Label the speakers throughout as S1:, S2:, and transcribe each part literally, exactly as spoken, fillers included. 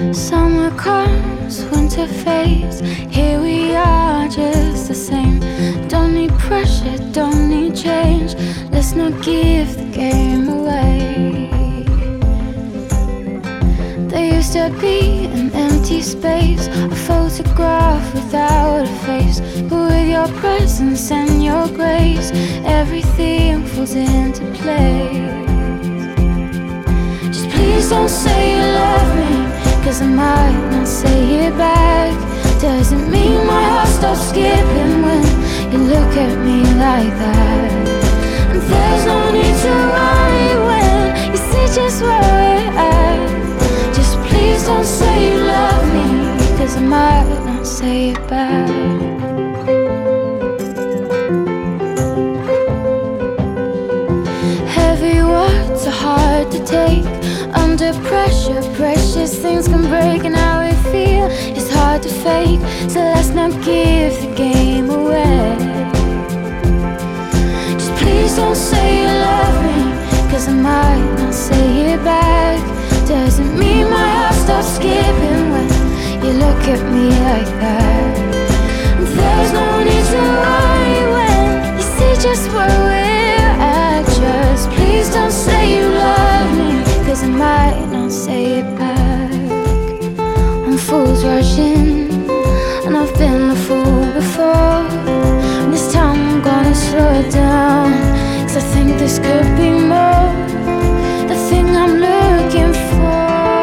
S1: Summer comes, winter fades. Here we are, just the same. Don't need pressure, don't need change. Let's not give the game away. There used to be an empty space, a photograph without a face. But with your presence and your grace, everything falls into place. Just please don't say you love me, 'cause I might not say it back. Doesn't mean my heart stops skipping when you look at me like that. And there's no need to worry when you see just where we're at. Just please don't say you love me, 'cause I might not say it back. Heavy words are hard to take. Under pressure, precious things can break. And how we feel is hard to fake. So let's not give the game away. Just please don't say you love me, 'cause I might not say it back. Doesn't mean my heart stops skipping when you look at me like that. And there's no need to worry when you see just where we're at. Just please don't say you love me, 'cause I might not say it back. I'm fools rushing, and I've been a fool before. And this time I'm gonna slow it down, 'cause I think this could be more, the thing I'm looking for.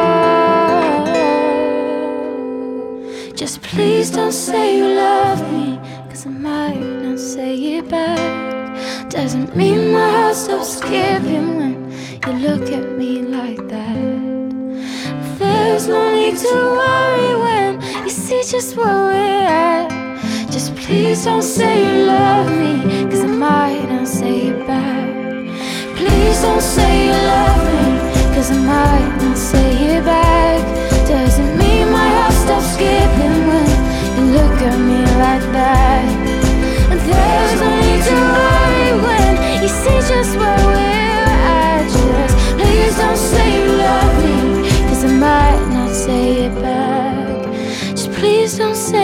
S1: Just please don't say you love me, 'cause I might not say it back. Doesn't mean my heart stops skipping when you look at me like that. There's no need to worry when you see just where we're at. Just please don't say you love me, 'cause I might not say it back. Please don't say you love me, 'cause I might not say it back. Doesn't mean my heart stops skipping when you look at me like that. And there's no need to worry when you see just where we're at. Just please don't say you love me, 'cause I might not say it back. Just please don't say